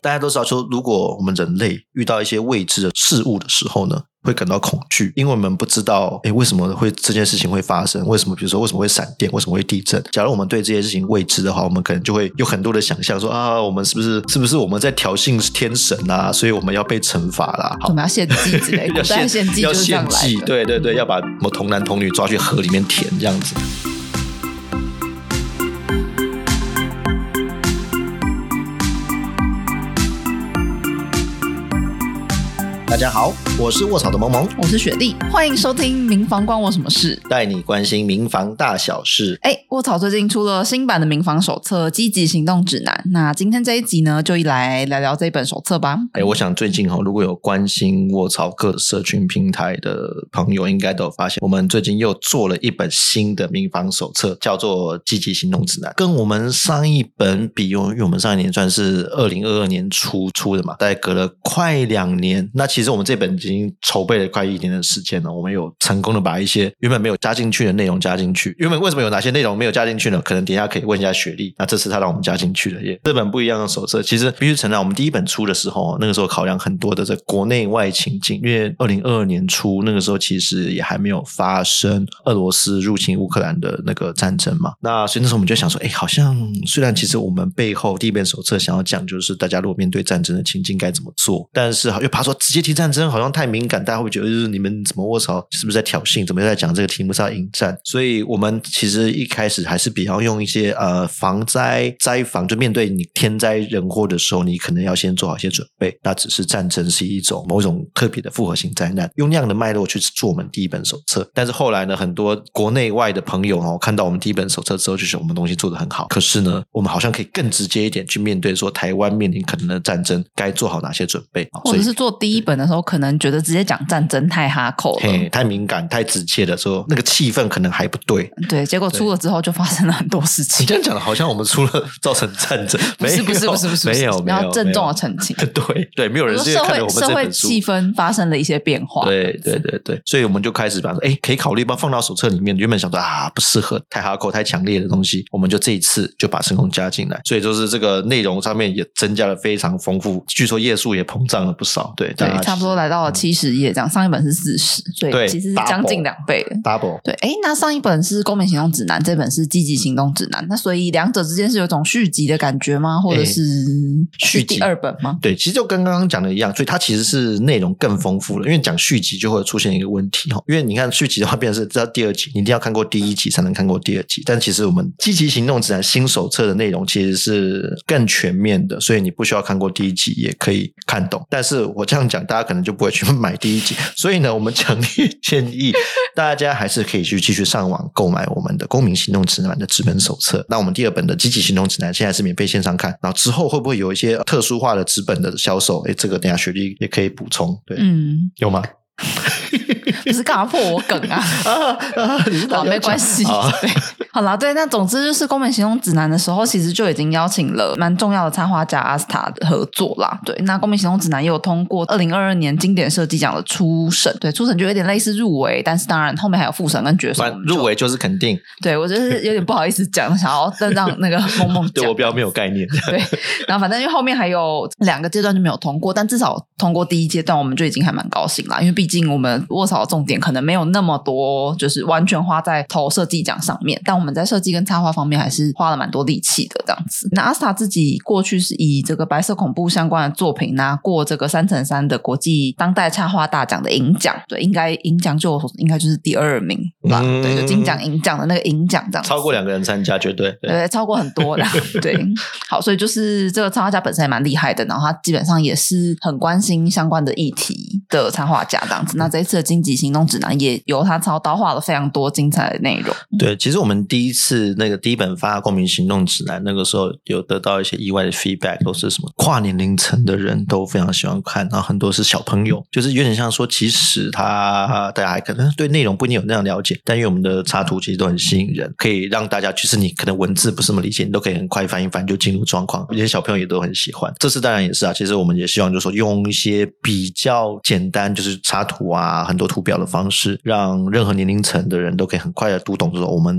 大家都知道说，如果我们人类遇到一些未知的事物的时候呢，会感到恐惧，因为我们不知道为什么会这件事情会发生，为什么比如说为什么会闪电，为什么会地震。假如我们对这些事情未知的话，我们可能就会有很多的想象说啊，我们是不是我们在挑衅天神啊，所以我们要被惩罚啦， 我们要献祭之类的，古代献祭就是这样来的。 对对对，要把童男童女抓去河里面填这样子。大家好，我是卧草的萌萌， 我是雪莉，欢迎收听民防关我什么事， 带你关心民防大小事。 卧草最近出了新版的民防手册积极行动指南，那今天这一集呢，就来聊聊这本手册吧。 我想最近如果有关心卧草各社群平台的朋友应该都有发现，我们最近又做了一本新的民防手册，叫做积极行动指南。跟我们上一本比，因为我们上一年算是2022年出的嘛，大概隔了快2年，那其实我们这本已经筹备了快1年的时间了，我们有成功的把一些原本没有加进去的内容加进去。原本为什么有哪些内容没有加进去呢？可能等一下可以问一下雪莉，那这次他让我们加进去了耶。这本不一样的手册，其实必须承认，我们第一本出的时候，那个时候考量很多的这国内外情境，因为2022年初那个时候其实也还没有发生俄罗斯入侵乌克兰的那个战争嘛。那所以那时候我们就想说，好像虽然其实我们背后第一本手册想要讲就是大家如果面对战争的情境该怎么做，但是又怕说直接提战争好像太敏感，大家会觉得就是你们怎么卧槽是不是在挑衅，怎么又在讲这个题目是要引战。所以我们其实一开始还是比较用一些防灾防，就面对你天灾人祸的时候，你可能要先做好一些准备，那只是战争是某种特别的复合型灾难，用那样的脉络去做我们第一本手册。但是后来呢，很多国内外的朋友看到我们第一本手册之后，就觉得我们东西做得很好，可是呢我们好像可以更直接一点去面对说台湾面临可能的战争该做好哪些准备， 或者是做第一本的时候可能觉得直接讲战争太哈口了， 太敏感太直接的时候，那个气氛可能还不对， 结果出了之后就发生了很多事情。 你这样讲的好像我们出了造成战争，不是没有， 然后郑重的澄清， 对，没有人是因为看了我们这本书， 社会气氛发生了一些变化， 对，所以我们就开始把可以考虑放到手册里面。原本想说不适合太哈口太强烈的东西，我们就这一次就把声控加进来，所以就是这个内容上面也增加了非常丰富，据说页数也膨胀了不少，对， 差不多来到了70页这样，上一本是40，所以其实是将近2倍的 double。 对，那上一本是公民行动指南，这本是积极行动指南，那所以两者之间是有种续集的感觉吗？或者是续第2本吗？ 对，其实就跟刚刚讲的一样，所以它其实是内容更丰富了。因为讲续集就会出现一个问题，因为你看续集的话变成是到第2集，你一定要看过第1集才能看过第2集，但其实我们积极行动指南新手册的内容其实是更全面的，所以你不需要看过第1集也可以看懂。但是我这样讲大家可能就不会去买第1集，所以呢我们强烈建议大家还是可以去继续上网购买我们的公民行动指南的纸本手册。那我们第2本的积极行动指南现在是免费线上看，然后之后会不会有一些特殊化的纸本的销售，这个等一下雪莉也可以补充。对，有吗？ 不是干嘛破我梗啊？ 你是没关系。好啦，对，那总之就是公民行动指南的时候，其实就已经邀请了蛮重要的插画家阿斯塔的合作啦。对，那公民行动指南也有通过2022年经典设计奖的初审，对，初审就有点类似入围，但是当然后面还有复审跟决审。 入围就是肯定。对， 我就是有点不好意思讲，想要让那个梦梦讲， 对我比较没有概念。 对，然后反正因为后面还有2个阶段就没有通过，但至少通过第1阶段，我们就已经还蛮高兴啦，因为毕竟我们卧槽的重点可能没有那么多，就是完全花在投设计奖上面，但我们在设计跟插画方面还是花了蛮多力气的这样子。那阿斯塔自己过去是以这个白色恐怖相关的作品拿过这个3×3的国际当代插画大奖的银奖，对，应该银奖就应该就是第2名吧，对，就金奖银奖的那个银奖这样子， 超过2个人参加绝对， 对，超过很多啦。对，好，所以就是这个插画家本身也蛮厉害的，然后他基本上也是很关心相关的议题的插画家这样子。那这一次的积极行动指南也由他操刀画了非常多精彩的内容。 对，其实我们第一本发公民行动指南，那个时候有得到一些意外的 feedback， 都是什么跨年龄层的人都非常喜欢看，然后很多是小朋友，就是有点像说其实大家还可能对内容不一定有那样了解，但因为我们的插图其实都很吸引人，可以让大家就是你可能文字不是那么理解，你都可以很快翻一翻就进入状况，有些小朋友也都很喜欢。这次当然也是其实我们也希望就是说用一些比较简单就是插图很多图表的方式，让任何年龄层的人都可以很快的读懂说我们到底想要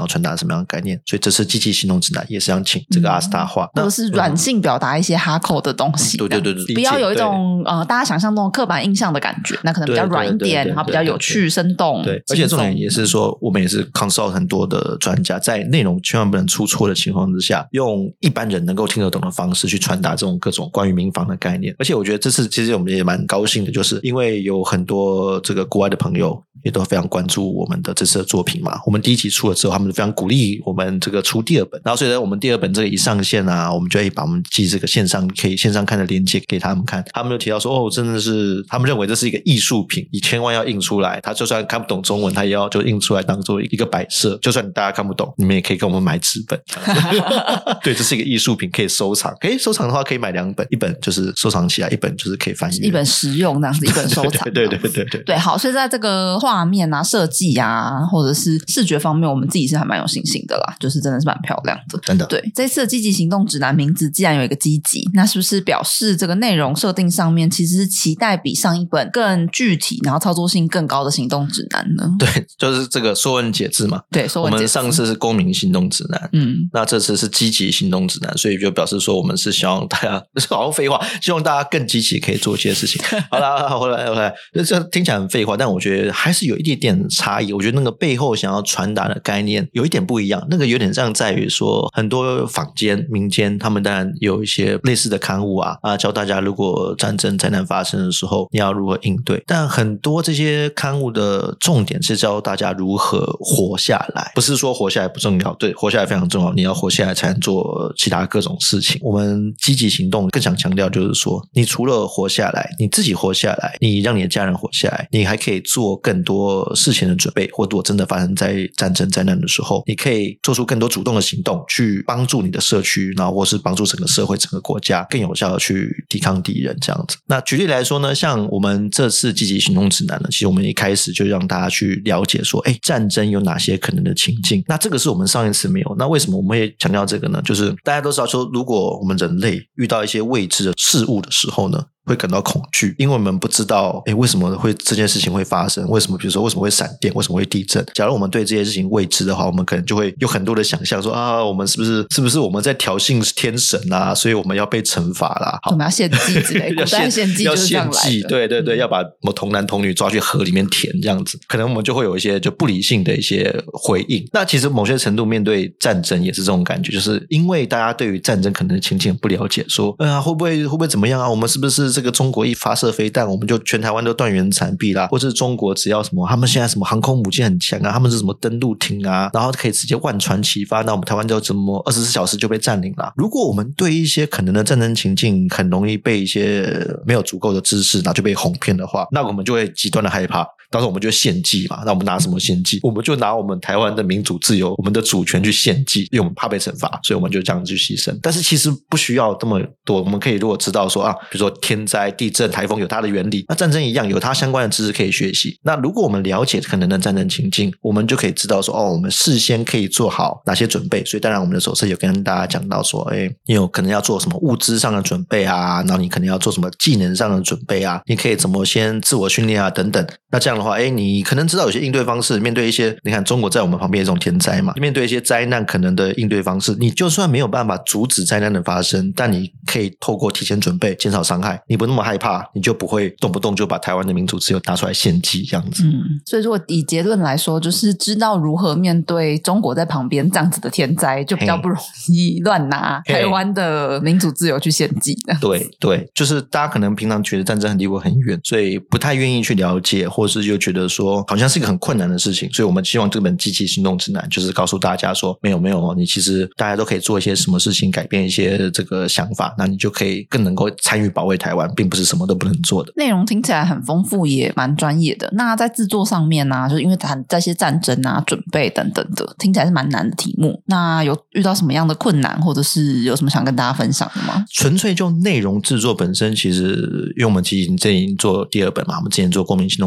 传达什么样的概念，所以这次积极行动指南也是想请这个阿斯塔画， 或者是软性表达一些哈口的东西， 对， 不要有一种大家想象中的刻板印象的感觉，那可能比较软一点，然后比较有趣生动， 对，而且重点也是说我们也是 consult 很多的专家，在内容千万不能出错的情况之下，用一般人能够听得懂的方式去传达这种各种关于民防的概念。而且我觉得这次其实我们也蛮高兴的，就是因为有很多这个国外的朋友也都非常关注我们的这次的作品嘛，我们第1期出了之后，他们非常鼓励我们这个出第2本，然后所以呢我们第2本这个一上线啊，我们就把我们寄这个可以线上看的连结给他们看，他们就提到说真的是他们认为这是一个艺术品，你千万要印出来，他就算看不懂中文他也要就印出来当做一个摆设，就算大家看不懂你们也可以跟我们买纸本对，这是一个艺术品，可以收藏，可以收藏的话可以买2本，一本就是收藏起来，一本就是可以翻译， 一本实用这样子，一本收藏对，好，所以在这个画面啊设计啊或者是视觉方面我们自己是还蛮有信心的啦，就是真的是蛮漂亮的， 真的。 对，这次的积极行动指南名字既然有一个积极，那是不是表示这个内容设定上面其实是期待比上一本更具体然后操作性更高的行动指南呢？ 对，就是这个说文解字嘛， 对，说文解字。 我们上次是公民行动指南，那这次是积极行动指南，所以就表示说我们是希望大家好像废话，希望大家更积极可以做一些事情好啦回来这听起来很废话，但我觉得还是有一点点差异，我觉得那个背后想要传达的概念有一点不一样，那个有点像在于说很多坊间民间他们当然有一些类似的刊物啊教大家如果战争灾难发生的时候你要如何应对，但很多这些刊物的重点是教大家如何活下来，不是说活下来不重要，对，活下来非常重要，你要活下来才能做其他各种事情。我们积极行动更想强调就是说，你除了活下来，你自己活下来，你让你的家人活下来，你还可以做更多事情的准备，或如果真的发生在战争灾难的时候，你可以做出更多主动的行动去帮助你的社区，然后或是帮助整个社会整个国家更有效的去抵抗敌人这样子。那举例来说呢，像我们这次积极行动指南呢，其实我们一开始就让大家去了解说战争有哪些可能的情境，那这个是我们上一次没有，那为什么我们会强调这个呢？就是大家都知道说，如果我们人类遇到一些未知的事物的时候呢，会感到恐惧，因为我们不知道为什么会这件事情会发生，为什么比如说为什么会闪电，为什么会地震。假如我们对这些事情未知的话，我们可能就会有很多的想象说我们是不是我们在挑衅天神啊，所以我们要被惩罚啦， 我们要献祭之类的古代献祭就是这样来的， 对，要把童男童女抓去河里面填这样子，可能我们就会有一些就不理性的一些回应。那其实某些程度面对战争也是这种感觉，就是因为大家对于战争可能情景不了解，说会不会怎么样啊，我们是不是这个中国一发射飞弹我们就全台湾都断垣残壁啦，或是中国只要什么他们现在什么航空母舰很强啊，他们是什么登陆艇啊，然后可以直接万船齐发，那我们台湾就怎么24小时就被占领了。如果我们对一些可能的战争情境很容易被一些没有足够的知识然后就被哄骗的话，那我们就会极端的害怕，到时候我们就献祭嘛。那我们拿什么献祭？我们就拿我们台湾的民主自由我们的主权去献祭，因为我们怕被惩罚，所以我们就这样去牺牲。但是其实不需要这么多，我们可以如果知道说比如说天灾地震台风有它的原理，那战争一样有它相关的知识可以学习。那如果我们了解可能的战争情境，我们就可以知道说我们事先可以做好哪些准备。所以当然我们的手册有跟大家讲到说你有可能要做什么物资上的准备啊，然后你可能要做什么技能上的准备啊，你可以怎么先自我训练啊等等。那这样的话你可能知道有些应对方式，面对一些你看中国在我们旁边有这种天灾嘛，面对一些灾难可能的应对方式，你就算没有办法阻止灾难的发生，但你可以透过提前准备减少伤害，你不那么害怕，你就不会动不动就把台湾的民主自由拿出来献祭这样子。 所以如果以结论来说，就是知道如何面对中国在旁边这样子的天灾，就比较不容易乱拿台湾的民主自由去献祭的。 对，就是大家可能平常觉得战争离我很远，所以不太愿意去了解，或是又觉得说好像是一个很困难的事情，所以我们希望这本积极行动指南就是告诉大家说没有你其实大家都可以做一些什么事情，改变一些这个想法，那你就可以更能够参与保卫台湾，并不是什么都不能做的。 内容听起来很丰富也蛮专业的，那在制作上面呢就是因为谈这些战争啊准备等等的，听起来是蛮难的题目，那有遇到什么样的困难，或者是有什么想跟大家分享的吗？ 纯粹就内容制作本身，其实因为我们其实已经做第2本嘛，我们之前做公民行动指南，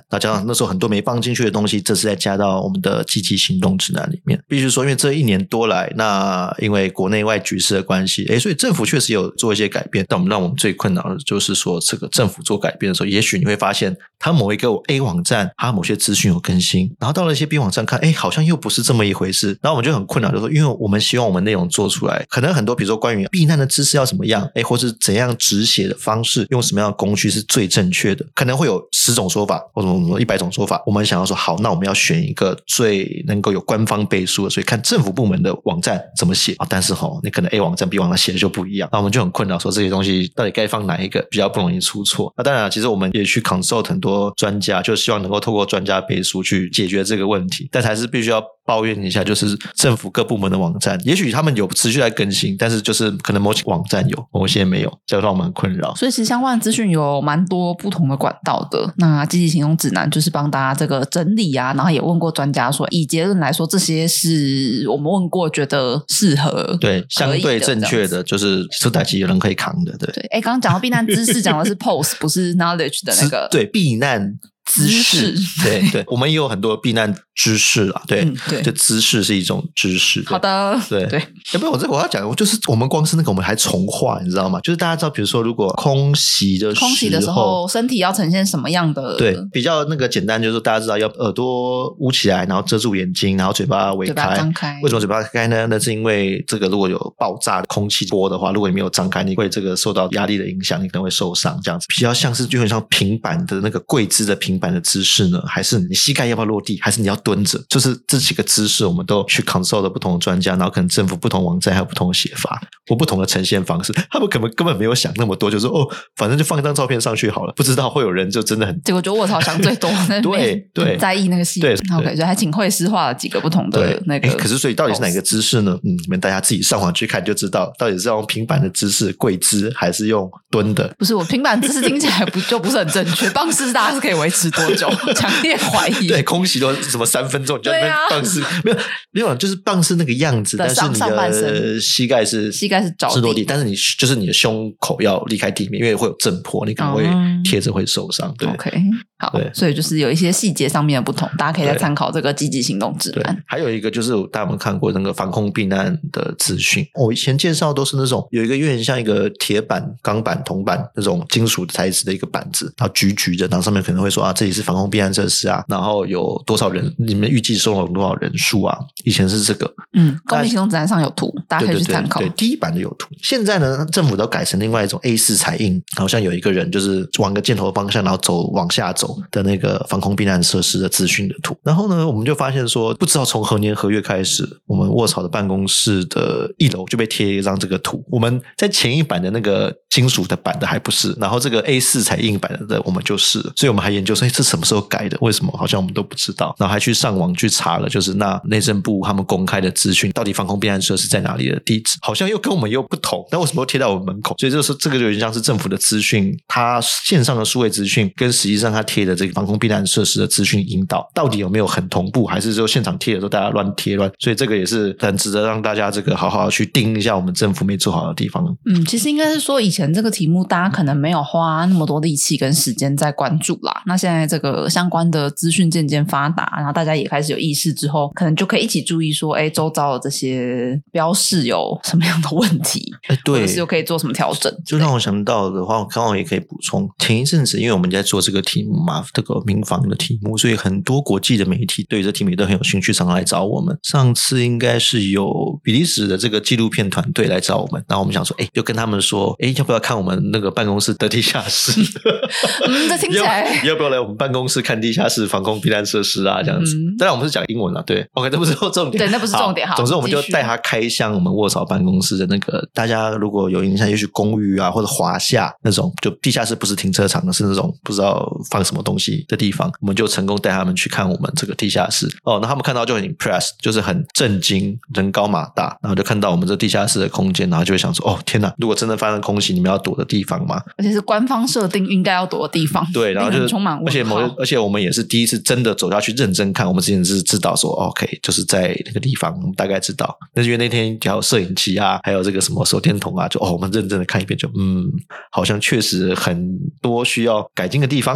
那加上那时候很多没放进去的东西，这次再加到我们的积极行动指南里面。必须说因为这1年多来，那因为国内外局势的关系，所以政府确实有做一些改变，但让我们最困扰的就是说这个政府做改变的时候，也许你会发现它某一个 A 网站它某些资讯有更新，然后到了一些 B 网站看好像又不是这么一回事，然后我们就很困扰，就是说因为我们希望我们内容做出来，可能很多比如说关于避难的知识要怎么样，或是怎样止血的方式，用什么样的工具是最正确的，可能会有10种说法或者100种说法，我们想要说好，那我们要选一个最能够有官方背书的，所以看政府部门的网站怎么写但是你可能 A 网站 B 网站写的就不一样，那我们就很困扰说这些东西到底该放哪一个比较不容易出错。那当然其实我们也去 consult 很多专家，就希望能够透过专家背书去解决这个问题，但还是必须要抱怨一下，就是政府各部门的网站也许他们有持续在更新，但是就是可能某些网站有某些没有，这让我们很困扰。 所以其实相关的资讯有蛮多不同的管道的，那积极行动指南就是帮大家这个整理啊，然后也问过专家说以结论来说这些是我们问过觉得适合对相对正确的，就是出代誌有人可以扛的。对， 刚刚讲到避难知识讲的是 post 不是 knowledge 的那个对避难知识对，我们也有很多避难知识啦，对， 对， 就知识是一种知识。 好的， 对，不是我要讲，就是我们光是那个我们还重画，你知道吗？就是大家知道，比如说如果空袭的时候， 身体要呈现什么样的？ 对，比较那个简单，就是大家知道要耳朵捂起来，然后遮住眼睛，然后嘴巴微开。 张开。 为什么嘴巴开呢？那是因为这个如果有爆炸的空气波的话，如果你没有张开，你会这个受到压力的影响，你可能会受伤。这样子比较像是就很像平板的那个跪姿的平板的姿势呢，还是你膝盖要不要落地，还是你要蹲着？就是这几个姿势，我们都去 consult 的不同的专家，然后可能政府不同网站还有不同的写法或不同的呈现方式，他们可能根本没有想那么多，就是反正就放一张照片上去好了，不知道会有人就真的很， 结果就卧槽想最多，对，在意那个细节。OK， 所以还请绘师画了几个不同的那个。 可是所以到底是哪个姿势呢？你们大家自己上网去看就知道，到底是用平板的姿势跪姿，还是用蹲的？ 不是，我平板姿势听起来不是很正确。棒式大家是可以维持多久？强烈怀疑。 对，空袭都什么3分钟，你就在那边棒式没有，就是棒式那个样子，但是你的膝盖是落地，但是你的胸口要离开地面，因为会有震波，你可能会贴着会受伤。对 ，OK， 好，所以就是有一些细节上面的不同，大家可以再参考这个积极行动指南。 还有一个就是大家有没有看过那个防空避难的资讯？我以前介绍都是那种有一个有点像一个铁板、钢板、铜板那种金属材质的一个板子，然后橘的，然后上面可能会说这里是防空避难设施啊，然后有多少人，你们预计收容多少人数啊？以前是这个， 公民行动指南上有图，大家可以去参考。 对，第一版的有图。现在呢，政府都改成另外一种 A4 彩印，好像有一个人就是往个箭头方向，然后往下走的那个防空避难设施的资讯的图。然后呢，我们就发现说，不知道从何年何月开始，我们卧槽的办公室的1楼就被贴一张这个图。我们在前一版的那个金属的版的还不是，然后这个 A4 彩印版的我们就是，所以我们还研究说，这什么时候改的？为什么好像我们都不知道？然后还去上网去查了，就是那内政部他们公开的资讯，到底防空避难设施在哪里的地址，好像又跟我们又不同。那为什么贴到我们门口？所以就是这个就有点像是政府的资讯，它线上的数位资讯跟实际上它贴的这个防空避难设施的资讯引导，到底有没有很同步，还是说现场贴的时候大家乱贴乱？所以这个也是很值得让大家这个好好去盯一下我们政府没做好的地方。 其实应该是说以前这个题目大家可能没有花那么多力气跟时间在关注啦。那现在这个相关的资讯渐渐发达，然后大家也开始有意识之后，可能就可以一起注意说，周遭的这些标示有什么样的问题， 对， 或者是又可以做什么调整。 就让我想到的话，刚好也可以补充，前一阵子因为我们在做这个题目嘛，这个民防的题目，所以很多国际的媒体对于这题目都很有兴趣，常常来找我们。上次应该是有比利时的这个纪录片团队来找我们，然后我们想说就跟他们说要不要看我们那个办公室的地下室这听起来要不要来我们办公室看地下室防空避难设施啊，这样子。当然我们是讲英文啊，对 OK， 这不是重点， 对，那不是重点。好， 总之我们就带他开箱我们卧槽办公室的那个，大家如果有印象，也许公寓啊或者华夏那种，就地下室不是停车场的，是那种不知道放什么东西的地方，我们就成功带他们去看我们这个地下室。那他们看到就很 impressed， 就是很震惊，人高马大，然后就看到我们这地下室的空间，然后就会想说天哪，如果真的发生空袭，你们要躲的地方吗？ 而且是官方设定应该要躲的地方。 对，然后就是充满问号， 而且我们也是第一次真的走下去认真看，我们之前是知道说 OK 就是在那个地方，我们大概知道，但是因为那天还有摄影机啊，还有这个什么手电筒啊，就我们认真的看一遍，就好像确实很多需要改进的地方呢。所以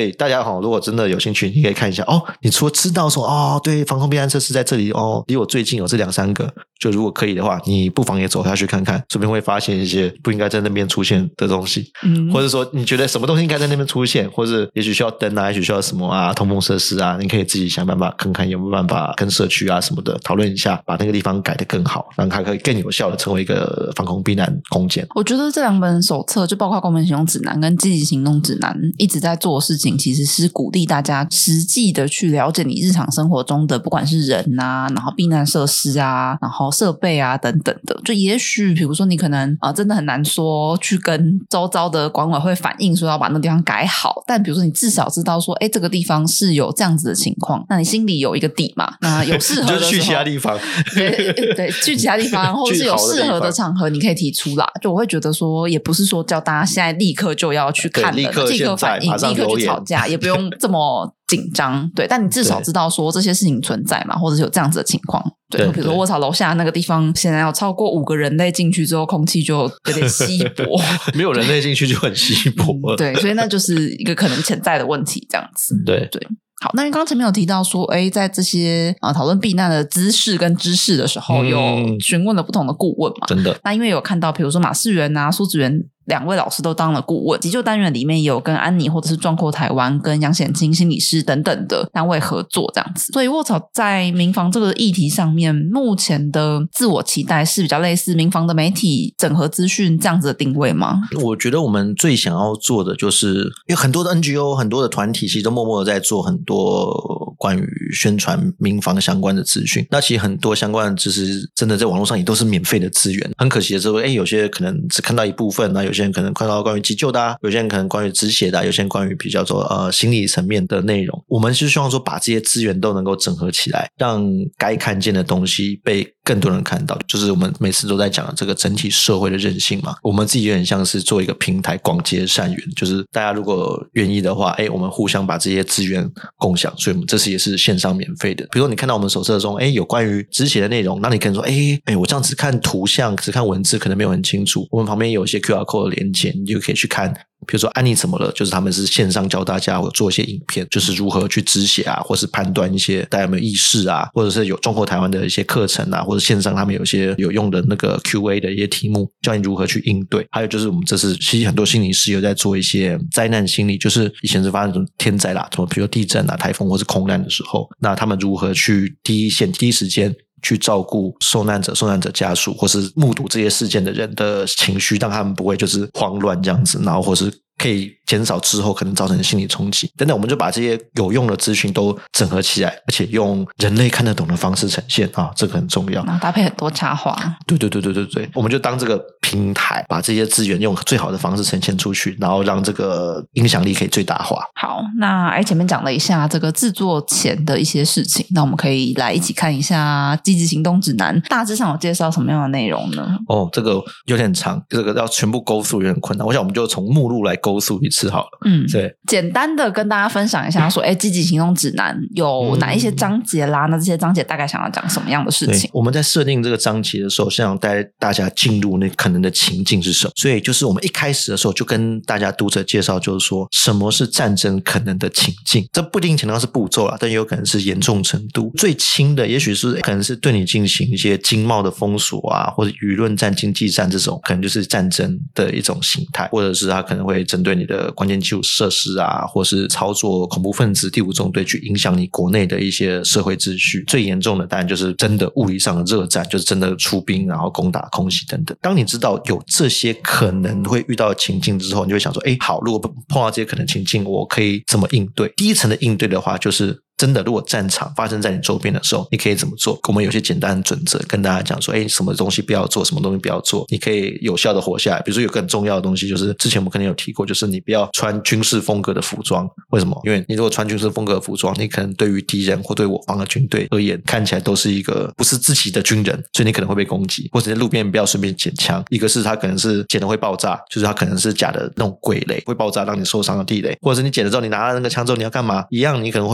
以大家如果真的有兴趣，你可以看一下你除了知道说对，防空避难设施在这里离我最近有这2-3个，就如果可以的话，你不妨也走下去看看，顺便会发现一些不应该在那边出现的东西，或者说你觉得什么东西应该在那边出现，或者也许需要灯啊，也许需要什么通风设施啊，你可以自己想办法看看有没有办法跟社区啊什么的讨论一下，把那个地方改得更好，让它可以更有效的成为一个防空避难空间。 我觉得这2本手册就包括公民行动指南跟积极行动指南一直在做的事情，其实是鼓励大家实际的去了解你日常生活中的不管是人啊，然后避难设施啊，然后设备啊等等的。就也许比如说你可能真的很难说去跟周遭的管委会反映说要把那个地方改好，但比如说你至少知道说这个地方是有这样子的情况，那你心里有一个底嘛，那有适合的时候就去其他地方对，去其他地方或者是有适合的场合你可以提出啦。就我会觉得说也不是说叫大家现在立刻就要去看了，立刻反应，立刻去吵架，也不用这么紧张。对，但你至少知道说这些事情存在嘛，或者是有这样子的情况。对，比如说卧槽楼下那个地方现在要超过5个人类进去之后，空气就有点稀薄没有人类进去就很稀薄对，所以那就是一个可能潜在的问题这样子。 对。 好，那因为刚刚前面有提到说在这些讨论避难的姿势跟知识的时候有询问了不同的顾问嘛， 真的。 那因为有看到比如说马世元啊苏子元2位老师都当了顾问，急救单元里面也有跟安妮或者是壮阔台湾跟杨显清心理师等等的单位合作这样子。所以卧槽在民防这个议题上面目前的自我期待是比较类似民防的媒体整合资讯这样子的定位吗？ 我觉得我们最想要做的就是因为很多的 NGO 很多的团体其实都默默的在做很多关于宣传民防相关的资讯，那其实很多相关的知识真的在网络上也都是免费的资源，很可惜的是有些可能只看到一部分，那有些人可能看到关于急救的有些人可能关于止血的有些人关于比较说心理层面的内容。我们是希望说把这些资源都能够整合起来，让该看见的东西被更多人看到，就是我们每次都在讲的这个整体社会的韧性嘛。我们自己也很像是做一个平台，广结善缘，就是大家如果愿意的话我们互相把这些资源共享，所以我们这次也是线上免费的。比如说你看到我们手册中有关于止血的内容，那你可能说我这样只看图像只看文字可能没有很清楚，我们旁边有一些 QR code 的连结，你就可以去看比如说安妮怎么了，就是他们是线上教大家或做一些影片，就是如何去止血啊，或是判断一些大家有没有意识啊，或者是有中国台湾的一些课程啊，或者线上他们有一些有用的那个 QA 的一些题目，教你如何去应对。还有就是我们这次其实很多心理师有在做一些灾难心理，就是以前是发生什么天灾啦，什么比如说地震啊、台风或是空难的时候，那他们如何去第一线第一时间去照顾受难者家属或是目睹这些事件的人的情绪，让他们不会就是慌乱这样子，然后或是可以减少之后可能造成的心理冲击等等。我们就把这些有用的资讯都整合起来，而且用人类看得懂的方式呈现这个很重要， 然后搭配很多插画。 对，我们就当这个平台，把这些资源用最好的方式呈现出去，然后让这个影响力可以最大化。 好，那前面讲了一下这个制作前的一些事情，那我们可以来一起看一下积极行动指南大致上有介绍什么样的内容呢？ 这个有点长，这个要全部勾述有点困难，我想我们就从目录来勾述一次好了。对， 简单的跟大家分享一下说积极行动指南有哪一些章节啦，那这些章节大概想要讲什么样的事情？ 我们在设定这个章节的时候想带大家进入那可能的情境是什么，所以就是我们一开始的时候就跟大家读者介绍，就是说什么是战争可能的情境，这不一定强调是步骤啦，但也有可能是严重程度。最轻的也许是可能是对你进行一些经贸的封锁啊，或者舆论战、经济战，这种可能就是战争的一种形态，或者是它可能会针对你的关键基础设施啊，或是操作恐怖分子第五纵队去影响你国内的一些社会秩序。最严重的当然就是真的物理上的热战，就是真的出兵然后攻打空袭等等。当你知道有这些可能会遇到的情境之后，你就会想说好，如果碰到这些可能情境我可以怎么应对。第一层的应对的话，就是真的如果战场发生在你周边的时候你可以怎么做。我们有些简单的准则跟大家讲说什么东西不要做，什么东西不要做，你可以有效的活下来。比如说有个很重要的东西，就是之前我们可能有提过，就是你不要穿军事风格的服装。为什么？因为你如果穿军事风格的服装，你可能对于敌人或对我方的军队而言看起来都是一个不是自己的军人，所以你可能会被攻击。或者在路边不要随便捡枪，一个是它可能是捡了会爆炸，就是它可能是假的那种鬼雷会爆炸让你受伤的地雷，或者是你捡了之后你拿了那个枪之后你要干嘛，一样你可能会被敌人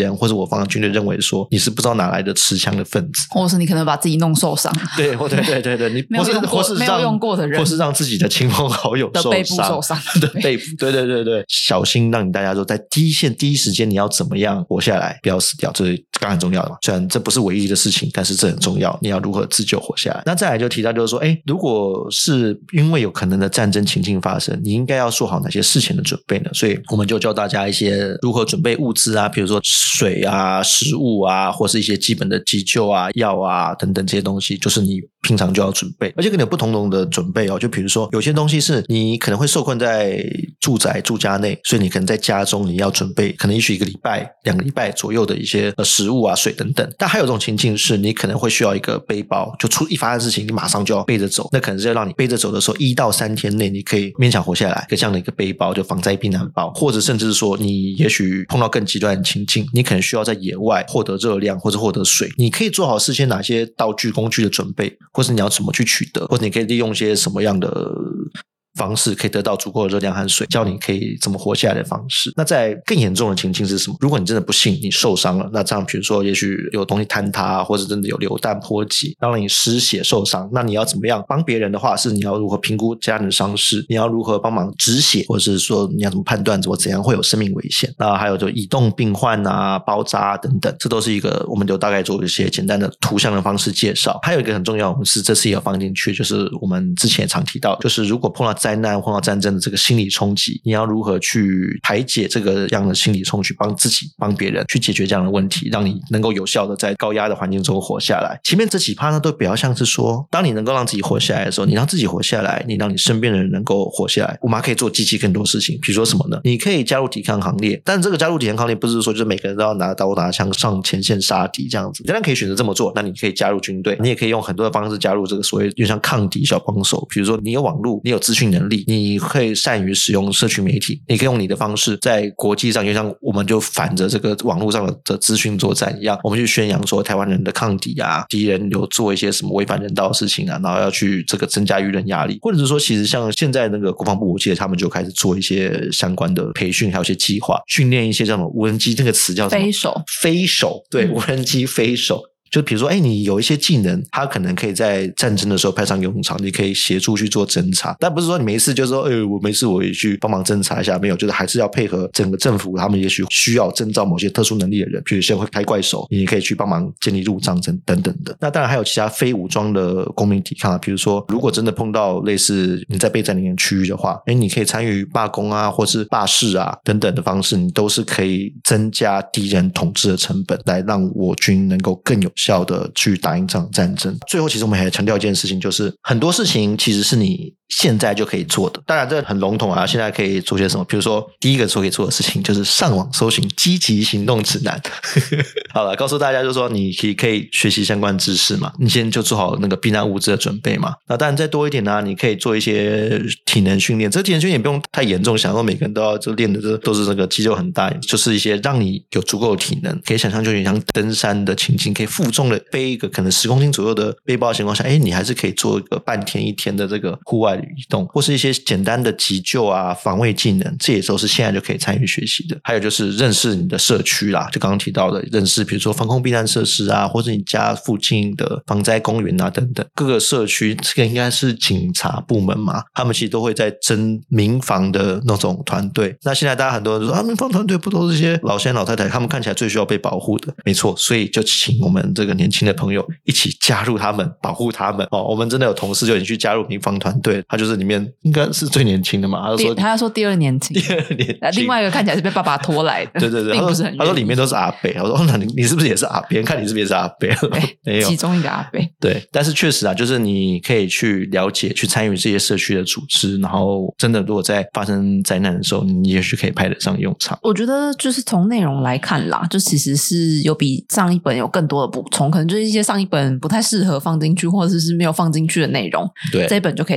人或者我方的军队认为说你是不知道哪来的持枪的分子， 或者是你可能把自己弄受伤， 对对，你没有用过的人， 或是让自己的亲朋好友的背部受伤的背部，对，小心让你大家说在第一线第一时间你要怎么样活下来，不要死掉，这是刚刚很重要的嘛。虽然这不是唯一的事情，但是这很重要，你要如何自救活下来。那再来就提到就是说，如果是因为有可能的战争情境发生，你应该要做好哪些事前的准备呢？所以我们就教大家一些如何准备物资啊，比如说水啊、食物啊，或是一些基本的急救啊、药啊等等这些东西，就是你平常就要准备，而且可能有不同的准备哦。就比如说有些东西是你可能会受困在住家内，所以你可能在家中你要准备可能也许1个礼拜、2个礼拜左右的一些食物啊、水等等。但还有一种情境是你可能会需要一个背包，就一发生事情你马上就要背着走，那可能是要让你背着走的时候1到3天内你可以勉强活下来，这样的一个背包就防灾避难包。或者甚至是说你也许碰到更极端的情境，你可能需要在野外获得热量或者获得水，你可以做好事先哪些道具工具的准备，或是你要怎么去取得，或者你可以利用一些什么样的方式可以得到足够的热量和水，教你可以怎么活下来的方式。那在更严重的情境是什么？如果你真的不幸你受伤了，那这样比如说也许有东西坍塌，或者真的有流弹波及让你失血受伤，那你要怎么样帮别人的话，是你要如何评估家人的伤势，你要如何帮忙止血，或者是说你要怎么判断怎样会有生命危险。那还有就移动病患啊、包扎等等，这都是一个我们就大概做一些简单的图像的方式介绍。还有一个很重要，我们是这次也有放进去，就是我们之前也常提到，就是如果碰到灾难、碰到战争的这个心理冲击，你要如何去排解这个样的心理冲击，帮自己帮别人去解决这样的问题，让你能够有效的在高压的环境中活下来。前面这几趴呢都比较像是说，当你能够让自己活下来的时候，你让自己活下来，你让你身边的人能够活下来，我们还可以做积极更多事情。比如说什么呢？你可以加入抵抗行列，但这个加入抵抗行列不是说就是每个人都要拿刀拿枪上前线杀敌这样子，当然可以选择这么做。那你可以加入军队，你也可以用很多的方式加入这个所谓就像抗敌小帮手，比如说你有网络，你有资讯能力，你可以善于使用社群媒体，你可以用你的方式在国际上，就像我们就反着这个网络上的资讯作战一样，我们去宣扬说台湾人的抗敌啊，敌人有做一些什么违反人道的事情啊，然后要去这个增加舆论压力，或者是说其实像现在那个国防部我记得他们就开始做一些相关的培训，还有一些计划训练一些这种无人机，这个词叫什么？飞手，对，无人机飞手。就比如说你有一些技能它可能可以在战争的时候派上用场，你可以协助去做侦查，但不是说你没事就说我没事我也去帮忙侦查一下，没有，就是还是要配合整个政府，他们也许需要征召某些特殊能力的人，比如像会开怪手，你也可以去帮忙建立路障等等的。那当然还有其他非武装的公民抵抗，比如说如果真的碰到类似你在被占领的区域的话，你可以参与罢工啊或是罢市啊等等的方式，你都是可以增加敌人统治的成本，来让我军能够更有效的去打赢这场战争。最后其实我们还强调一件事情，就是很多事情其实是你现在就可以做的，当然这很笼统啊，现在可以做些什么，比如说第一个可以做的事情就是上网搜寻积极行动指南好了，告诉大家就是说你可以学习相关知识嘛，你先就做好那个避难物资的准备嘛。那当然再多一点呢，你可以做一些体能训练，这个体能训练也不用太严重，想说每个人都要就练的这都是这个肌肉很大，就是一些让你有足够的体能，可以想象就有点像登山的情境，可以负重的背一个可能10公斤左右的背包的情况下，你还是可以做一个半天1天的这个户外移动，或是一些简单的急救啊、防卫技能，这也都是现在就可以参与学习的。还有就是认识你的社区啦，就刚刚提到的认识比如说防空避难设施啊，或者你家附近的防灾公园啊等等。各个社区这个应该是警察部门嘛，他们其实都会在征民防的那种团队。那现在大家很多人说民防团队不都是一些老先生老太太，他们看起来最需要被保护的，没错，所以就请我们这个年轻的朋友一起加入他们，保护他们我们真的有同事就已经去加入民防团队，他就是里面应该是最年轻的嘛， 他说第二年轻，另外一个看起来是被爸爸拖来的， 对并不是很，他说里面都是阿伯，我说那你是不是也是阿伯？看你是不是也是阿伯？没有， 其中一个阿伯。 对，但是确实啊，就是你可以去了解、去参与这些社区的组织，然后真的如果在发生灾难的时候，你也许可以派得上用场。 我觉得就是从内容来看啦，就其实是有比上一本有更多的补充，可能就是一些上一本不太适合放进去，或者是没有放进去的内容， 对， 这一本就可以讲。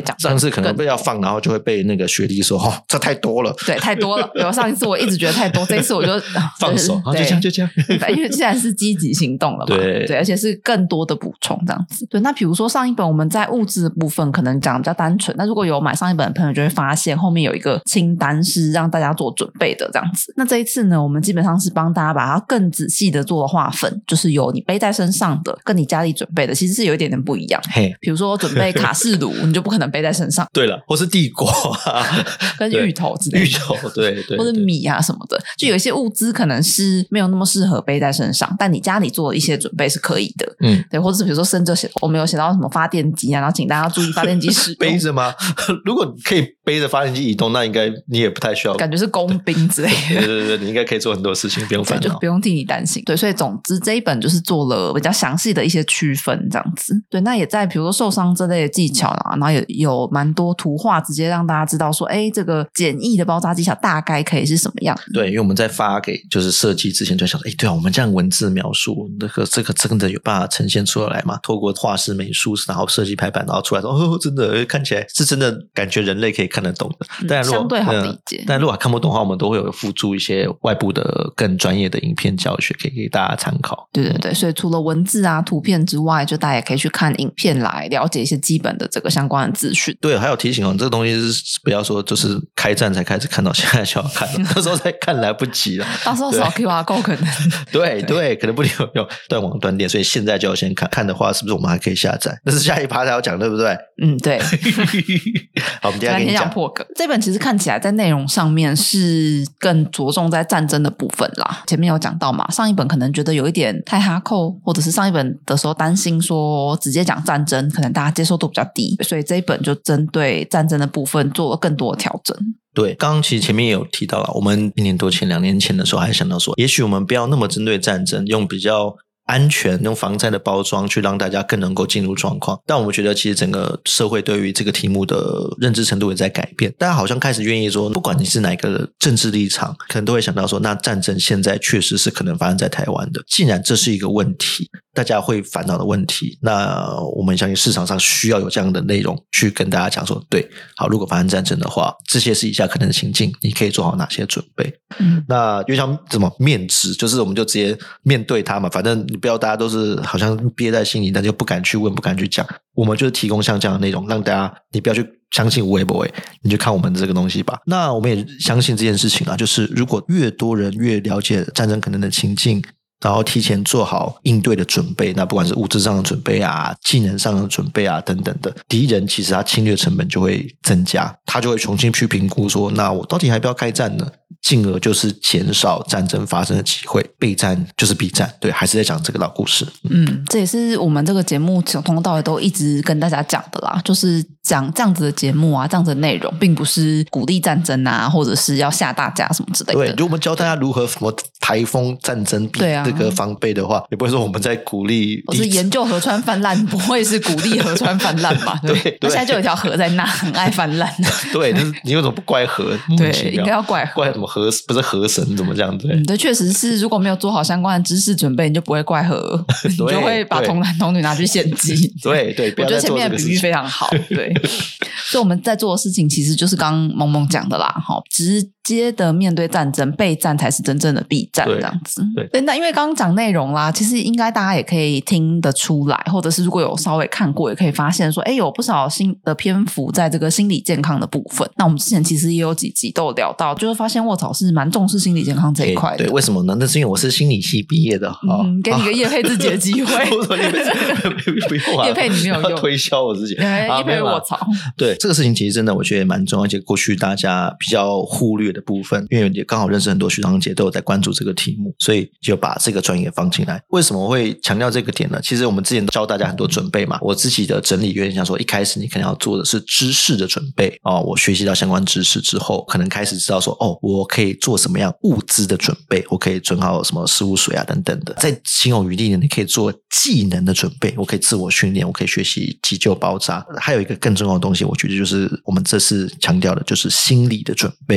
是可能要放，然后就会被那个学弟说这太多了， 对，太多了。有上一次我一直觉得太多，这一次我就放手，就这样， 因为既然是积极行动了嘛，对，而且是更多的补充这样子。对，那比如说上一本我们在物质的部分可能讲比较单纯，那如果有买上一本的朋友就会发现后面有一个清单是让大家做准备的这样子。那这一次呢，我们基本上是帮大家把它更仔细的做了划分，就是有你背在身上的跟你家里准备的其实是有一点点不一样。比如说准备卡式炉你就不可能背在身上， 对了，或是地瓜跟芋头之类的， 芋头对， 或者米啊什么的，就有一些物资可能是没有那么适合背在身上，但你家里做的一些准备是可以的。对，或者是比如说甚至我们有写到什么发电机啊，然后请大家注意发电机使用背着吗？如果可以背着发电机移动，那应该你也不太需要， 感觉是工兵之类的。 对，你应该可以做很多事情，不用烦恼， 就不用替你担心。对，所以总之这一本就是做了比较详细的一些区分这样子。对，那也在比如说受伤这类的技巧啦，然后也有蛮多图画直接让大家知道说这个简易的包扎技巧大概可以是什么样。 对，因为我们在发给就是设计之前就想说对啊，我们这样文字描述这个真的有办法呈现出来吗？透过画室美术然后设计排版然后出来说真的看起来是真的感觉人类可以看得懂的。但如果相对好理解， 但如果看不懂的话，我们都会有附注一些外部的更专业的影片教学可以给大家参考。 对，所以除了文字啊图片之外，就大家也可以去看影片来了解一些基本的这个相关的资讯。 对，还有提醒这个东西是不要说就是开战才开始看到现在就要看了那时候再看来不及了到时候扫 QR code 可能对，可能不有断网断电，所以现在就要先看的话是不是我们还可以下载，那是下一趴才要讲对不对？ 对好，我们等一下跟你讲破梗。这本其实看起来在内容上面是更着重在战争的部分啦，前面有讲到嘛，上一本可能觉得有一点太哈扣，或者是上一本的时候担心说直接讲战争可能大家接受度比较低，所以这一本就针对战争的部分做了更多的调整。 对，刚刚其实前面也有提到了，我们1年多前2年前的时候还想到说，也许我们不要那么针对战争，用比较安全用防灾的包装去让大家更能够进入状况，但我们觉得其实整个社会对于这个题目的认知程度也在改变，大家好像开始愿意说不管你是哪个政治立场，可能都会想到说那战争现在确实是可能发生在台湾的，既然这是一个问题，大家会烦恼的问题，那我们相信市场上需要有这样的内容去跟大家讲说，对，好，如果发生战争的话，这些是以下可能的情境，你可以做好哪些准备。那就像怎么面质，就是我们就直接面对它嘛，反正你不要大家都是好像憋在心里，但就不敢去问不敢去讲，我们就是提供像这样的内容，让大家你不要去相信无为不为，你就看我们这个东西吧。那我们也相信这件事情啊，就是如果越多人越了解战争可能的情境，然后提前做好应对的准备，那不管是物质上的准备啊，技能上的准备啊等等的，敌人其实他侵略成本就会增加，他就会重新去评估说，那我到底还不要开战呢？进而就是减少战争发生的机会，备战就是避战。对，还是在讲这个老故事。 这也是我们这个节目从头到尾都一直跟大家讲的啦，就是讲这样子的节目啊，这样子的内容，并不是鼓励战争啊，或者是要吓大家什么之类的。 对，如果我们教大家如何什么台风战争这个防备的话，也不会说我们在鼓励， 或是研究河川泛滥，不会是鼓励河川泛滥嘛？对，那现在就有一条河在那，很爱泛滥。 对，就是你为什么不怪河？ 对，应该要怪河， 怪什么河？不是河神怎么这样？ 对，确实是，如果没有做好相关的知识准备，你就不会怪河，你就会把童男童女拿去献祭。 对， 我觉得前面的比喻非常好。对，所以我们在做的事情其实就是刚刚萌萌讲的啦，直接的面对战争，备战才是真正的避战这样子。对，那因为刚刚讲内容啦，其实应该大家也可以听得出来，或者是如果有稍微看过，也可以发现说，有不少新的篇幅在这个心理健康的部分。那我们之前其实也有几集都有聊到，就是发现卧草是蛮重视心理健康这一块的。 对，为什么呢？那是因为我是心理系毕业的。 给你个业配自己的机会。 不用啊， 业配你没有用， 推销我自己。 业配卧草。 对，这个事情其实真的我觉得蛮重要，而且过去大家比较忽略的部分，因为也刚好认识很多学长姐都有在关注这个题目，所以就把这个专业放进来。为什么会强调这个点呢？其实我们之前教大家很多准备嘛，我自己的整理有点像说，一开始你可能要做的是知识的准备我学习到相关知识之后，可能开始知道说我可以做什么样物资的准备，我可以准好什么食物水啊等等的。在心有余力呢，你可以做技能的准备，我可以自我训练，我可以学习急救包扎。还有一个更重要的东西，我觉得就是我们这次强调的就是心理的准备。因为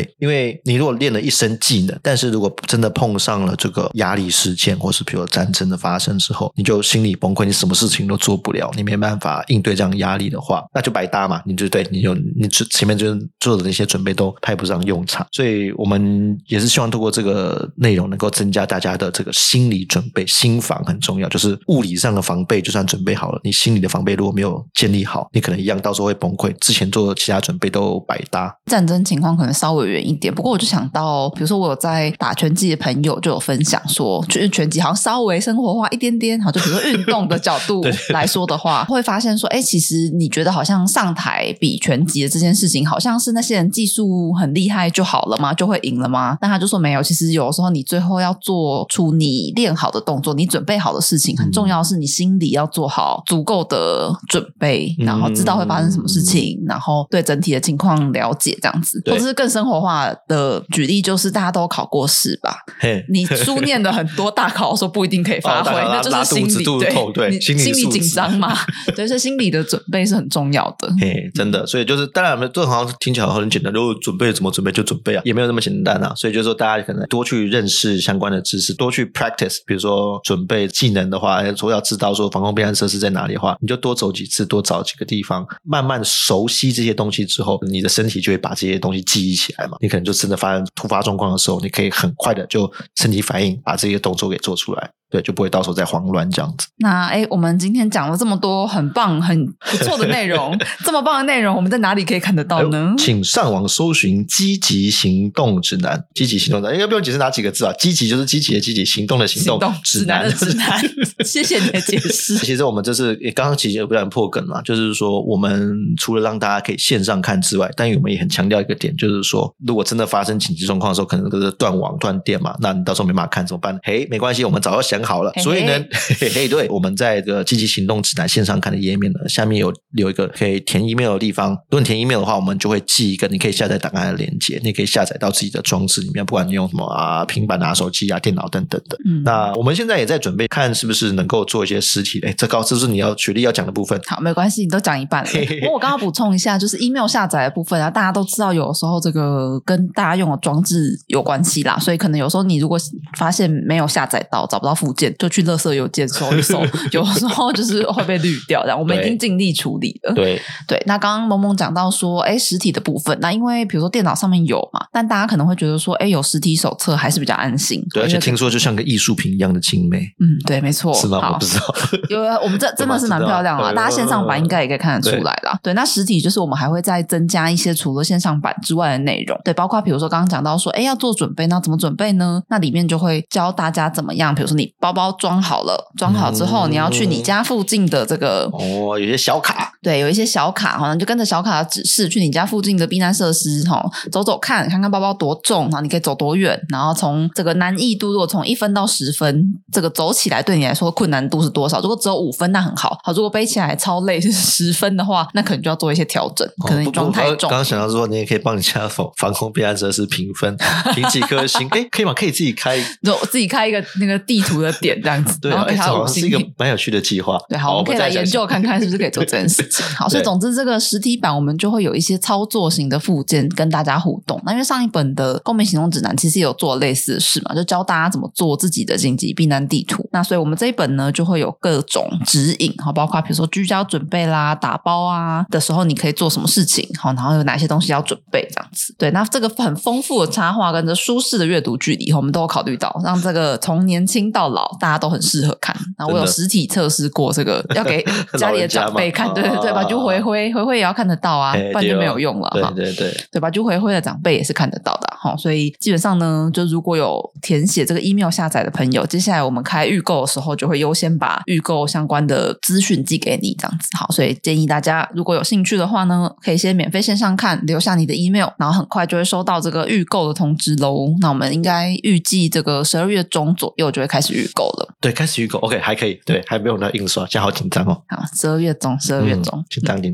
为你如果练了一身技能，但是如果真的碰上了这个压力事件，或是比如战争的发生之后，你就心理崩溃，你什么事情都做不了，你没办法应对这样压力的话，那就白搭嘛，你前面就做的那些准备都派不上用场。所以我们也是希望透过这个内容能够增加大家的这个心理准备，心防很重要，就是物理上的防备就算准备好了，你心理的防备如果没有建立好，你可能一样到时候会崩溃，之前做的其他准备都白搭。 战争情况可能稍微远一点，不过我就想到比如说我有在打拳击的朋友就有分享说，就是拳击好像稍微生活化一点点，好，就比如说运动的角度来说的话会发现说其实你觉得好像上台比拳击的这件事情好像是那些人技术很厉害就好了吗？就会赢了吗？但他就说没有，其实有时候你最后要做出你练好的动作，你准备好的事情很重要，是你心里要做好足够的准备，然后知道会发生什么事情，然后对整体的情况了解这样子。或者是更生活化的举例就是大家都考过试吧，你书念的很多大考的时候不一定可以发挥那就是心理对心理紧张嘛对，所以心理的准备是很重要的。 真的，所以就是当然这好像听起来很简单，如果准备怎么准备就准备啊，也没有那么简单啊。所以就是说大家可能多去认识相关的知识，多去 practice， 比如说准备技能的话，说要知道说防空避难设施在哪里的话，你就多走几次，多找几个地方，慢慢熟悉这些东西之后，你的身体就会把这些东西记忆起来嘛。你可能就真的发生突发状况的时候，你可以很快的就身体反应把这些动作给做出来，对，就不会到时候再慌乱这样子。 那我们今天讲了这么多很棒很不错的内容这么棒的内容我们在哪里可以看得到呢？ 请上网搜寻积极行动指南。积极行动指南应该不用解释哪几个字啊，积极就是积极的积极，行动的行动， 指南的指南谢谢你的解释。 其实我们这是刚刚其实有不然破梗嘛，就是说我们除了让大家可以线上看之外，但我们也很强调一个点，就是说如果真的发生紧急状况的时候，可能就是断网断电嘛，那你到时候没办法看怎么办？没关系，我们早就想好了。所以呢对，我们在这个积极行动指南线上看的页面呢，下面有一个可以填 email 的地方，如果你填 email 的话，我们就会寄一个你可以下载档案的连结，你可以下载到自己的装置里面，不管你用什么平板手机电脑等等的。那我们现在也在准备看是不是能够做一些实体的。这是你学历要讲的部分。 好，没关系，你都讲一半了。不过我刚刚补充一下，就是 email 下载的部分大家都知道有时候这个跟大家用的装置有关系啦，所以可能有时候你如果发现没有下载到，找不到附件，就去垃圾邮件搜一搜有时候就是会被滤掉，我们已经尽力处理了。对，那刚刚萌萌讲到说实体的部分，那因为比如说电脑上面有嘛，但大家可能会觉得说有实体手册还是比较安心。 对，而且听说就像个艺术品一样的精美。 对，没错。 是吗？我不知道。 我们这真的是蛮漂亮啦，大家线上版应该也可以看得出来啦。对，那实体就是我们还会再增加一些除了线上版之外的内容。对，包括比如说刚刚讲到说要做准备，那怎么准备呢？那里面就会教大家怎么样，比如说你包包装好了，装好之后你要去你家附近的这个有些小卡。 对，有一些小卡你就跟着小卡的指示去你家附近的避难设施走走看看包包多重，然后你可以走多远，然后从这个难易度如果从1分到10分，这个走起来对你来说困难度是多少？如果只有5分那很好，如果背起来超累是10分的话，那可能就要做一些调整，可能你装太重。 刚刚想到说你也可以帮你家防空避难设施评分，评几颗星可以吗？可以自己开一个那个地图的点这样子对， 然后给它5星是一个蛮有趣的计划。 对，好，我们可以来研究看看是不是可以做这件事情。好，所以总之这个实体版我们就会有一些操作型的附件跟大家互动。那因为上一本的公民行动指南其实也有做类似的事嘛，就教大家怎么做自己的紧急避难地图。那所以我们这一本呢就会有各种指引，包括比如说居家准备啦、打包的时候你可以做什么事情，然后有哪些东西要准备这样子。对，那这个很丰富的插画跟着舒适的阅读距离我们都有考虑到，让这个从年轻到老大家都很适合看。那我有实体测试过这个要给家里的长辈看对，把就回灰也要看得到不然就没有用了。对，把就回灰的长辈也是看得到的。所以基本上呢，就如果有填写这个 email 下载的朋友，接下来我们开预购的时候就会优先把预购相关的资讯寄给你这样子。好，所以建议大家如果有兴趣的话呢，可以先免费线上看，留下你的 email， 然后很快就会收到这个预购的通知咯。那我们应该预计这个12月中左右就会开始预购了。 对，开始预购 OK 还可以。对，还没有那印刷，现在好紧张哦。 好，12月中紧张。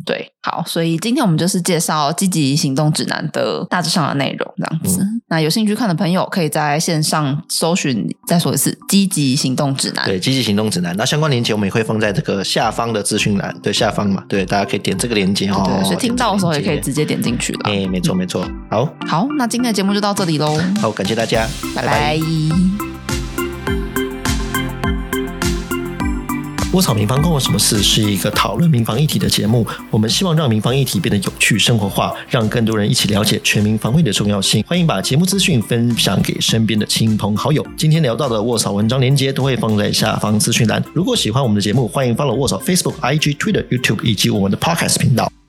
对，好，所以今天我们就是介绍积极行动指南的大致上的内容这样子。那有兴趣看的朋友可以在线上搜寻，再说一次，积极行动指南。 对，积极行动指南。那相关链接我们也会放在这个下方的资讯栏，对，下方嘛，对，大家可以点这个链接哦。 对，所以听到的时候也可以直接点进去了。 没错没错。好， 那今天的节目就到这里咯。 好，感谢大家， 拜拜。 窝草民防关我什么事是一个讨论民防议题的节目，我们希望让民防议题变得有趣生活化，让更多人一起了解全民防卫的重要性。欢迎把节目资讯分享给身边的亲朋好友。今天聊到的窝草文章连结都会放在下方资讯栏。如果喜欢我们的节目，欢迎follow窝草 Facebook、IG、Twitter、YouTube 以及我们的 Podcast 频道。